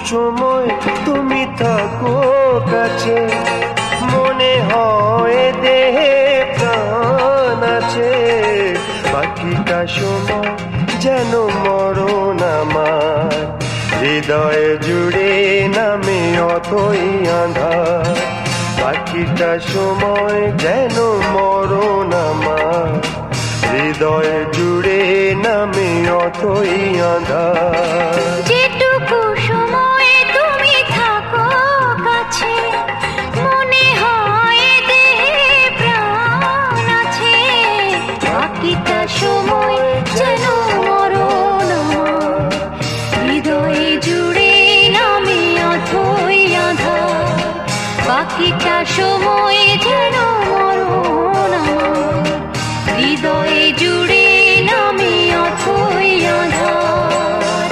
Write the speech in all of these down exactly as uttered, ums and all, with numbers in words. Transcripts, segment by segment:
সময় তুমি থাকো কাছে, মনে হয় দেহে প্রাণ আছে। বাকিটা সময় যেন মরণ আমার, হৃদয়ে জুড়ে নামে অথই আঁধার। বাকিটা সময় যেন মরণ আমার, হৃদয়ে জুড়ে নামে অথই আঁধার। যেটুকু সময় তুমি থাকো কাছে, মনে হয় দেহে প্রাণ আছে। বাকিটা সময় যেন মরণ আমার, হৃদয়ে জুড়ে নামে অথই আঁধার। বাকিটা সময় যেন মরণ আমার, হৃদয়ে জুড়ে নামে অথই আঁধার।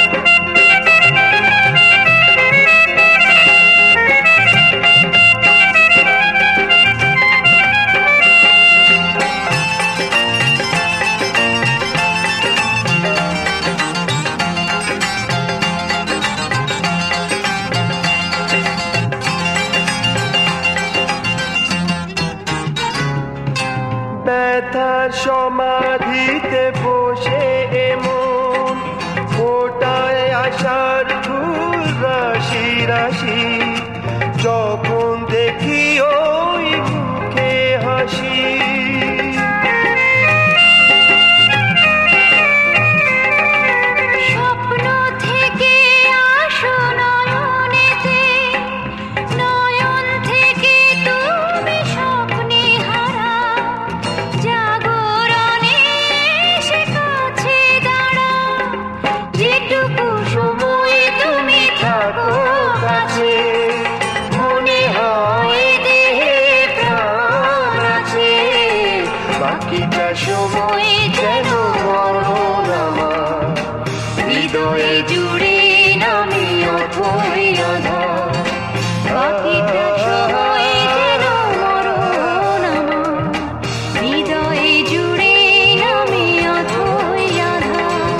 ব্যথার সমাধিতে বসে এমন ফোটায় আশার ফুল রাশি রাশি। যখন দেখি ওই মুখে হাসি, স্বপ্ন থেকে আসো নয়নেতে, নয়ন থেকে তুমি স্বপ্নে হারা। জাগরণে সে কাছে দাঁড়া, যেটুকু সময় তুমি থাকো কাছে, মনে হয় দেহে প্রাণ আছে। বাকিটা সময় যেন মরণ আমার, হৃদয়ে জুড়ে নামে অথই আঁধার। বাকিটা সময় যেন মরণ আমার, হৃদয়ে জুড়ে নামে অথই আঁধার।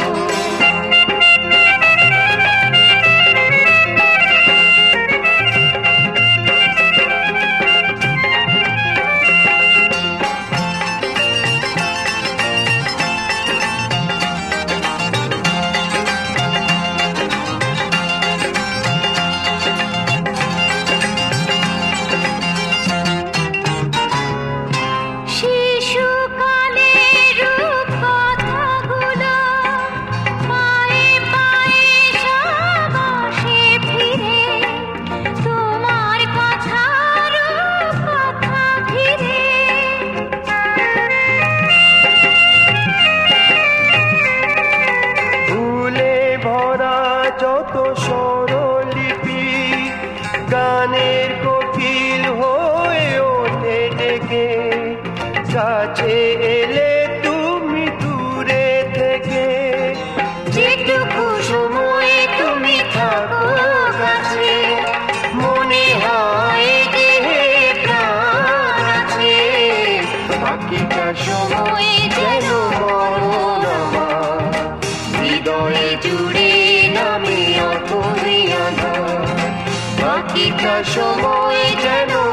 শিশুকালের রূপকথাগুলো পায়ে পায়ে সাবাসে ফিরে, তোমার কথার কথা ফিরে। ফুলে ভরা যত স্বরলিপি, গানের কোকিল হয়ে ওঠে ডেকে। কাছে এলে তুমি দূরে থেকে, যেটুকু সময় তুমি থাকো কাছে, মনে হয় দেহে প্রাণ আছে। বাকিটা সময় যেন মরণ আমার, হৃদয়ে জুড়ে নামে অথই আঁধার। বাকিটা সময় যেন